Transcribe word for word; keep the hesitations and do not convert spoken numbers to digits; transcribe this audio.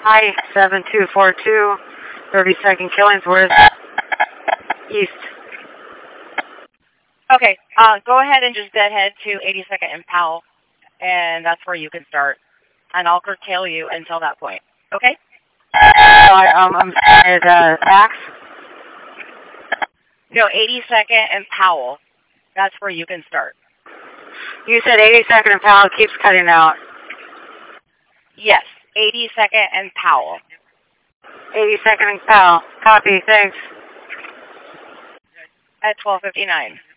Hi, seven two four two, thirty-second Killingsworth, East. Okay, uh, go ahead and just deadhead to eighty-second and Powell, and that's where you can start. And I'll curtail you until that point, okay? I, um, I'm at uh, Max. No, eighty-second and Powell. That's where you can start. You said eighty-second and Powell keeps cutting out. Yes, eighty-second and Powell. eighty-second and Powell. Copy, thanks. At twelve fifty-nine.